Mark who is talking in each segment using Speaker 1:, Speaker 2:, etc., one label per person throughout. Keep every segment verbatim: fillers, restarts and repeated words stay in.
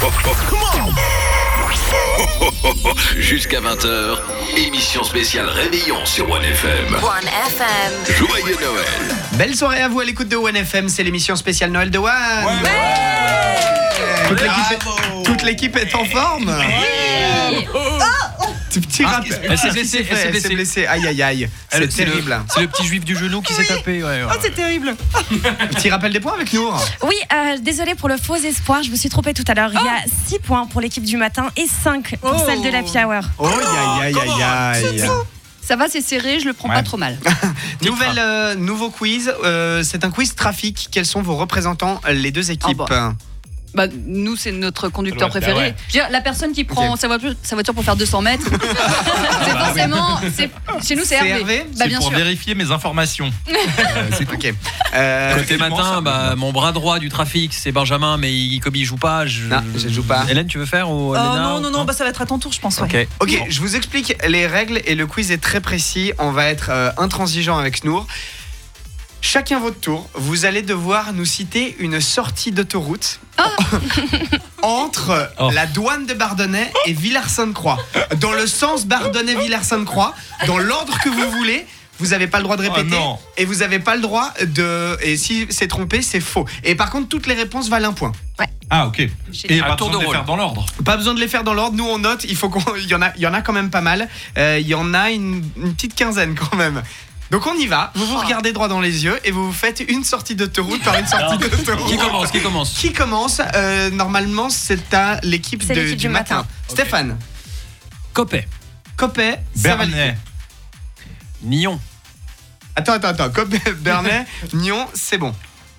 Speaker 1: Jusqu'à vingt heures, émission spéciale Réveillon sur One F M.
Speaker 2: One F M.
Speaker 1: Joyeux Noël.
Speaker 3: Belle soirée à vous à l'écoute de One F M, c'est l'émission spéciale Noël de One.
Speaker 4: Ouais.
Speaker 3: Ouais. Toute, l'équipe est, toute l'équipe est en forme.
Speaker 4: Oui.
Speaker 3: Petit
Speaker 4: Ah,
Speaker 3: rappel.
Speaker 4: elle s'est
Speaker 3: Ah,
Speaker 4: blessée,
Speaker 3: qui
Speaker 4: elle s'est
Speaker 3: fait-
Speaker 4: blessée.
Speaker 3: blessée. Aïe aïe aïe. C'est
Speaker 4: Elle- c'est
Speaker 3: terrible.
Speaker 4: le- C'est le petit juif du genou qui s'est tapé. Ouais, ouais.
Speaker 5: Oh, c'est terrible.
Speaker 3: Petit rappel des points avec Nour.
Speaker 6: Oui, euh, désolé pour le faux espoir, je me suis trompée tout à l'heure. Il y a six points pour l'équipe du matin et cinq pour
Speaker 5: Oh.
Speaker 6: celle de l'Happy Hour.
Speaker 3: Oh aïe aïe aïe aïe aïe.
Speaker 5: Ça va, c'est serré, je le prends
Speaker 4: Ouais.
Speaker 5: pas trop mal.
Speaker 3: Nouvelle, euh, nouveau quiz. Euh, c'est un quiz trafic. Quels sont vos représentants, les deux équipes?
Speaker 5: Ah bah. Bah, nous, c'est notre conducteur
Speaker 4: Ouais, bah
Speaker 5: préféré.
Speaker 4: ouais.
Speaker 5: Je veux dire, la personne qui prend
Speaker 3: Ok.
Speaker 5: sa, voiture, sa voiture pour faire deux cents mètres, c'est forcément. c'est- Chez nous, c'est
Speaker 3: C'est
Speaker 5: Hervé.
Speaker 3: Hervé
Speaker 5: Bah,
Speaker 4: C'est
Speaker 5: bien
Speaker 4: pour
Speaker 5: sûr.
Speaker 4: vérifier mes informations.
Speaker 3: C'est ok. Euh,
Speaker 7: Côté matin, bah, mon bras droit du trafic, c'est Benjamin, mais il, comme il joue pas, je...
Speaker 3: Non, je joue pas.
Speaker 7: Hélène, tu veux faire ou
Speaker 5: Oh,
Speaker 7: Léna,
Speaker 5: non,
Speaker 7: ou-
Speaker 5: non, non, bah, ça va être à ton tour, je pense. Ouais.
Speaker 7: Ok.
Speaker 3: Ok, je vous explique les règles et le quiz est très précis. On va être euh, intransigeant avec Nour. Chacun votre tour, vous allez devoir nous citer une sortie d'autoroute entre
Speaker 7: Oh.
Speaker 3: la douane de Bardonnay et Villars-Sainte-Croix. Dans le sens Bardonnay-Villars-Sainte-Croix, dans l'ordre que vous voulez. Vous n'avez pas le droit de répéter
Speaker 4: Oh non.
Speaker 3: et vous n'avez pas le droit de. Et si c'est trompé, c'est faux. Et par contre, toutes les réponses valent un point.
Speaker 4: Ah, ok. Et
Speaker 7: Un
Speaker 4: pas
Speaker 7: tour
Speaker 4: besoin
Speaker 7: de
Speaker 4: de les
Speaker 7: rôle.
Speaker 4: faire dans l'ordre.
Speaker 3: Pas besoin de les faire dans l'ordre, nous on note, il faut qu'on, il y en a, il y en a quand même pas mal. Euh, Il y en a une, une petite quinzaine quand même. Donc on y va, vous vous regardez droit dans les yeux et vous vous faites une sortie d'autoroute par une sortie d'autoroute.
Speaker 7: Qui commence Qui commence
Speaker 3: Qui commence Euh, Normalement c'est à l'équipe,
Speaker 6: C'est
Speaker 3: de-
Speaker 6: l'équipe
Speaker 3: du
Speaker 6: du
Speaker 3: matin.
Speaker 6: matin.
Speaker 3: Stéphane,
Speaker 7: Copé.
Speaker 3: Copé, c'est validé.
Speaker 4: Bernet.
Speaker 7: Nyon.
Speaker 3: Attends, attends, attends, Copé, Bernet, Nyon, c'est bon.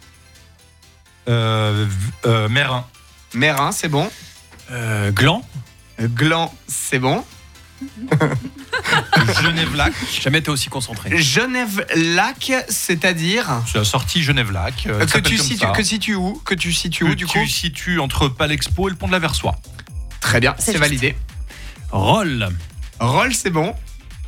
Speaker 4: Euh, euh, Mérin.
Speaker 3: Mérin, c'est bon.
Speaker 7: Euh, Gland.
Speaker 3: Gland, c'est bon.
Speaker 4: Genève-Lac.
Speaker 7: Jamais été aussi concentré.
Speaker 3: Genève-Lac, c'est-à-dire
Speaker 4: C'est la sortie Genève-Lac. euh,
Speaker 3: que
Speaker 4: qui s'appelle
Speaker 3: tu
Speaker 4: comme
Speaker 3: situes,
Speaker 4: ça.
Speaker 3: que situes où Que tu situes
Speaker 4: Que
Speaker 3: où du coup
Speaker 4: tu situes entre Palexpo et le pont de la Versoix.
Speaker 3: Très bien,
Speaker 6: C'est
Speaker 3: c'est
Speaker 6: juste.
Speaker 3: validé.
Speaker 7: Roll.
Speaker 3: Roll, c'est bon.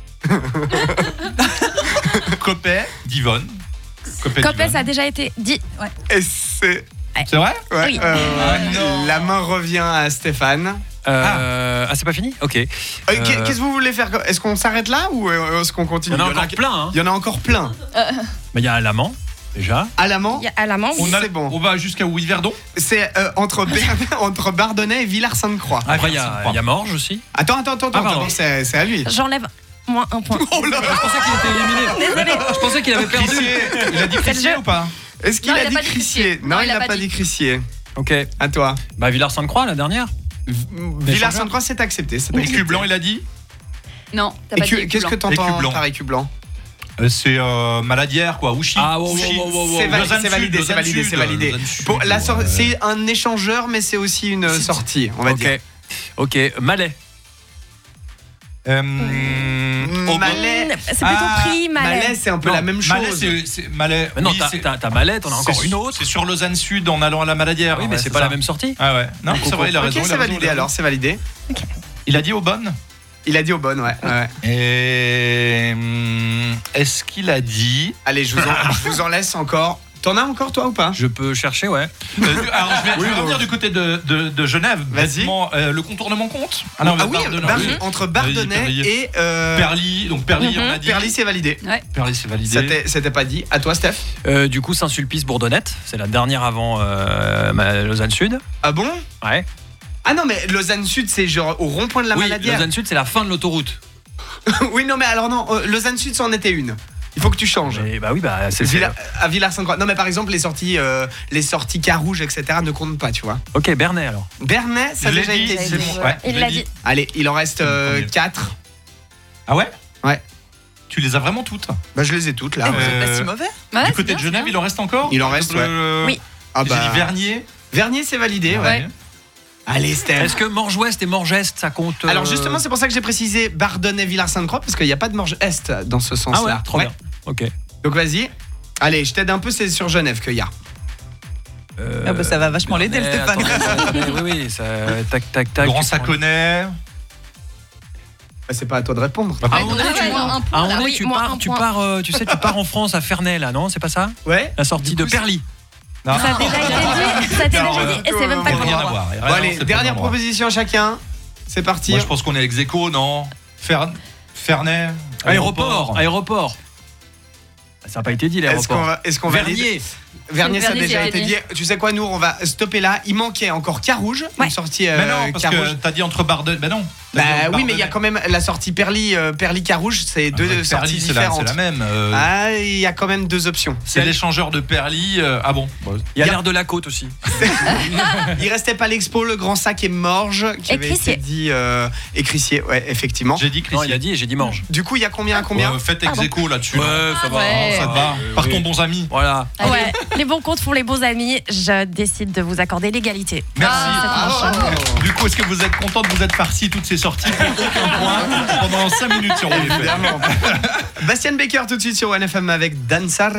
Speaker 4: Copé, Divonne. Copé,
Speaker 6: Copé,
Speaker 4: Divonne.
Speaker 6: ça a déjà été dit.
Speaker 3: Et c'est.
Speaker 4: C'est vrai
Speaker 3: Ouais,
Speaker 6: Oui.
Speaker 3: euh,
Speaker 4: Ah non.
Speaker 3: la main revient à Stéphane.
Speaker 7: Euh, ah, c'est pas fini Ok.
Speaker 3: Euh,
Speaker 7: Euh,
Speaker 3: qu'est- Qu'est-ce que vous voulez faire Est-ce qu'on s'arrête là ou euh, est-ce qu'on
Speaker 7: Il
Speaker 3: continue
Speaker 7: y en a
Speaker 3: Il y en
Speaker 7: encore plein. Hein.
Speaker 3: Il y en a encore plein.
Speaker 7: Mais il y a l'amant, déjà.
Speaker 3: À l'amant,
Speaker 6: Il y a à la main.
Speaker 4: on, a-
Speaker 3: c'est bon.
Speaker 4: on va jusqu'à où Yverdon.
Speaker 3: c'est euh, entre, Ber- entre Bardonnay et Villars-Sainte-Croix.
Speaker 4: Ah,
Speaker 7: Après, il y,
Speaker 4: c'est
Speaker 7: a-
Speaker 4: bon.
Speaker 7: il y a Morges aussi.
Speaker 3: Attends, attends, attends,
Speaker 7: Ah,
Speaker 3: attends,
Speaker 7: pardon.
Speaker 3: c'est c'est à lui.
Speaker 6: J'enlève moins un point.
Speaker 3: Oh là
Speaker 7: Je pensais qu'il était éliminé.
Speaker 6: Désolée.
Speaker 7: Je pensais qu'il avait perdu.
Speaker 4: Crissier. Il a dit
Speaker 6: C'est le
Speaker 4: Crissier
Speaker 6: jeu.
Speaker 4: ou pas?
Speaker 3: Est-ce qu'il
Speaker 5: Non,
Speaker 3: a
Speaker 5: il a
Speaker 3: dit
Speaker 5: pas dit
Speaker 3: Crissier?
Speaker 5: Crissier.
Speaker 3: Non, il n'a pas dit Crissier.
Speaker 7: Ok.
Speaker 3: À toi.
Speaker 7: Bah, Villars-Sainte-Croix, la dernière.
Speaker 3: Villars-Sainte-Croix, c'est accepté. c'est
Speaker 4: Écu
Speaker 3: accepté.
Speaker 4: blanc, il a dit.
Speaker 5: Non, t'as pas
Speaker 3: Écu-
Speaker 5: dit.
Speaker 3: Qu'est-ce que
Speaker 5: blanc.
Speaker 3: t'entends
Speaker 4: Écu blanc.
Speaker 3: par écu blanc
Speaker 4: Euh, C'est euh, Maladière, quoi. Ouchy.
Speaker 7: Ah, wow, wow,
Speaker 4: Ouchy.
Speaker 7: wow, wow, wow.
Speaker 3: C'est val-
Speaker 4: Lausanne
Speaker 3: c'est validé,
Speaker 4: Sud,
Speaker 3: c'est validé,
Speaker 4: Lausanne
Speaker 3: c'est validé.
Speaker 4: Sud, Lausanne
Speaker 3: Pour la
Speaker 4: Sud,
Speaker 3: sor-
Speaker 4: ouais.
Speaker 3: C'est un échangeur, mais c'est aussi une sortie, on va
Speaker 7: Ok.
Speaker 3: dire.
Speaker 7: Ok. Malais.
Speaker 4: Euh, Aubonne.
Speaker 3: Malais.
Speaker 6: C'est plutôt
Speaker 4: Ah,
Speaker 6: prix, Malais.
Speaker 3: Malais, c'est un peu
Speaker 4: Non,
Speaker 3: la même chose.
Speaker 4: Malais, c'est- c'est Malais.
Speaker 7: Mais non,
Speaker 4: oui,
Speaker 7: t'as-
Speaker 4: c'est-
Speaker 7: t'as ta Malais, t'en as encore
Speaker 4: c'est-
Speaker 7: une autre.
Speaker 4: C'est sur Lausanne Sud en allant à la Maladière.
Speaker 7: Oui, mais
Speaker 4: Ouais,
Speaker 7: c'est pas
Speaker 4: ça.
Speaker 7: la même sortie.
Speaker 4: Ah ouais. Non, c'est vrai, il a
Speaker 3: Ok,
Speaker 4: raison. il a
Speaker 3: c'est
Speaker 4: raison,
Speaker 3: validé
Speaker 4: il a
Speaker 3: alors,
Speaker 4: raison.
Speaker 3: c'est validé.
Speaker 4: Il a dit Aubonne.
Speaker 3: Il a dit au bon, ouais. ouais.
Speaker 4: Et hum, est-ce qu'il a dit
Speaker 3: Allez, je vous, en, je vous en laisse encore. T'en as encore toi ou pas?
Speaker 7: Je peux chercher, ouais.
Speaker 4: Euh, Alors je vais, je vais
Speaker 3: Oui, bon.
Speaker 4: revenir du côté de, de, de Genève.
Speaker 3: Vas-y.
Speaker 4: Bêtement, euh, le contournement compte.
Speaker 3: Ah,
Speaker 4: non,
Speaker 3: oui,
Speaker 4: Bardonnay,
Speaker 3: Bar-
Speaker 4: oui.
Speaker 3: entre Bardonnay
Speaker 4: Perlier.
Speaker 3: et euh,
Speaker 4: Perly, donc Perly,
Speaker 6: Mhm.
Speaker 4: on a dit.
Speaker 3: Perly, c'est validé.
Speaker 4: Perly, c'est validé.
Speaker 3: C'était c'était pas dit. À toi, Steph.
Speaker 7: Euh, du coup, Saint-Sulpice-Bourdonnette, c'est la dernière avant euh, ma- Lausanne Sud.
Speaker 3: Ah bon?
Speaker 7: Ouais.
Speaker 3: Ah non, mais Lausanne Sud, c'est genre au rond-point de la
Speaker 7: oui,
Speaker 3: Maladière.
Speaker 7: Lausanne Sud, c'est la fin de l'autoroute.
Speaker 3: Oui, non, mais alors non, euh, Lausanne Sud, ça en était une. Il faut que tu changes.
Speaker 7: Et bah oui, bah c'est
Speaker 3: Villa- à Villars-Sainte-Croix. Non, mais par exemple, les sorties, euh, les sorties Carouge, et cetera ne comptent pas, tu vois.
Speaker 7: Ok, Bernay alors.
Speaker 3: Bernay, ça a
Speaker 4: Je l'ai
Speaker 3: déjà
Speaker 4: dit,
Speaker 3: été
Speaker 4: c'est
Speaker 3: dit.
Speaker 4: bon. Ouais,
Speaker 6: Il
Speaker 4: je
Speaker 6: l'a
Speaker 4: l'ai
Speaker 6: dit.
Speaker 3: Allez, il en reste
Speaker 4: Premier.
Speaker 3: quatre.
Speaker 4: Ah ouais
Speaker 3: Ouais.
Speaker 4: Tu les as vraiment toutes.
Speaker 3: Bah, je les ai toutes là.
Speaker 4: Eh,
Speaker 3: ouais.
Speaker 4: vous êtes pas si
Speaker 5: mauvais.
Speaker 4: Du côté de Genève, il en reste encore.
Speaker 3: Il en reste, ouais.
Speaker 4: Euh,
Speaker 6: Oui.
Speaker 3: Ah
Speaker 4: J'ai
Speaker 3: bah,
Speaker 4: dit Vernier.
Speaker 3: Vernier, c'est validé, ouais.
Speaker 4: Ouais.
Speaker 3: Allez, Steph.
Speaker 7: Est-ce que Morges-Ouest et Morges-Est, ça compte euh,
Speaker 3: Alors justement, c'est pour ça que j'ai précisé Bardonnay, Villars-Sainte-Croix, parce qu'il n'y a pas de Morges Est dans ce sens-là.
Speaker 7: Ah ouais, trop
Speaker 3: Ouais.
Speaker 7: bien. Ok.
Speaker 3: Donc vas-y. Allez, je t'aide un peu, c'est sur Genève qu'il y a.
Speaker 7: Euh,
Speaker 5: Ah bah, ça va vachement l'aider, le
Speaker 7: Bernay,
Speaker 5: Stéphane.
Speaker 7: attends, attends, attends, oui, oui, ça, tac, tac, tac.
Speaker 4: Grand Saconnet.
Speaker 3: Bah, c'est pas à toi de répondre.
Speaker 4: Bah,
Speaker 7: Ah,
Speaker 4: pardon.
Speaker 7: on est, tu,
Speaker 5: moins un point,
Speaker 7: ah, on
Speaker 5: là.
Speaker 7: est,
Speaker 6: Oui,
Speaker 7: tu
Speaker 6: moins
Speaker 7: pars,
Speaker 6: un
Speaker 7: tu
Speaker 6: point.
Speaker 7: pars, euh, tu sais, tu pars en France à Ferney là, non, c'est pas ça?
Speaker 3: Ouais.
Speaker 7: La sortie
Speaker 3: Du
Speaker 7: de
Speaker 3: coup, c'est-
Speaker 7: Perly.
Speaker 4: Non.
Speaker 6: Ça a déjà été dit. Ça a été
Speaker 4: Alors,
Speaker 6: déjà
Speaker 4: euh,
Speaker 6: dit et c'est même pas
Speaker 4: Il
Speaker 6: le
Speaker 4: n'y a rien à
Speaker 6: bon.
Speaker 4: voir.
Speaker 3: Bon, allez,
Speaker 4: C'est pas
Speaker 3: dernière
Speaker 4: un endroit.
Speaker 3: proposition chacun. C'est parti.
Speaker 4: Moi, je pense qu'on est ex aequo, non Fer... Ferney
Speaker 7: Aéroport. Aéroport. Ça n'a pas été dit,
Speaker 3: Est-ce qu'on
Speaker 7: l'aéroport.
Speaker 3: va, est-ce qu'on va
Speaker 7: Vernier.
Speaker 3: Vernier, ça a
Speaker 5: Vernier,
Speaker 3: déjà
Speaker 5: c'est
Speaker 3: été
Speaker 5: Vernier.
Speaker 3: dit. Tu sais quoi, nous, on va stopper là. Il manquait encore Carouge,
Speaker 6: Ouais.
Speaker 3: une sortie euh,
Speaker 4: Mais non, parce
Speaker 3: Carouge.
Speaker 4: que t'as dit entre Bardel. Ben non. T'as
Speaker 3: Bah
Speaker 4: dit entre
Speaker 3: oui, mais il y a
Speaker 4: Bardel.
Speaker 3: quand même la sortie Perly, euh, Perly Carouge, c'est deux
Speaker 4: Avec
Speaker 3: sorties
Speaker 4: Perly, c'est la,
Speaker 3: différentes.
Speaker 4: c'est la même. euh,
Speaker 3: Ah, il y a quand même deux options.
Speaker 4: c'est l'échangeur de Perly. euh, ah bon
Speaker 7: Il y a l'air de la côte aussi.
Speaker 3: Il restait pas l'Expo, le Grand Sac et Morges qui
Speaker 6: Et
Speaker 3: avait
Speaker 6: Crissier.
Speaker 3: été dit euh, et Crissier, ouais, effectivement.
Speaker 4: J'ai dit
Speaker 7: Non,
Speaker 4: Christian.
Speaker 7: il a dit et j'ai dit mange.
Speaker 3: Du coup, il y a combien, combien
Speaker 4: Euh, faites ex aequo là-dessus. là.
Speaker 7: ça
Speaker 5: ouais.
Speaker 4: Ça te va Partons bons amis.
Speaker 7: Voilà.
Speaker 5: Allez.
Speaker 6: Ouais, les bons comptes font les bons amis. Je décide de vous accorder l'égalité.
Speaker 4: Merci.
Speaker 3: Ah, bravo.
Speaker 4: Du coup, est-ce que vous êtes content de vous être farci toutes ces sorties pour aucun point pendant cinq minutes sur O N F M?
Speaker 3: Évidemment. Bastien Baker tout de suite sur O N F M avec Dansar.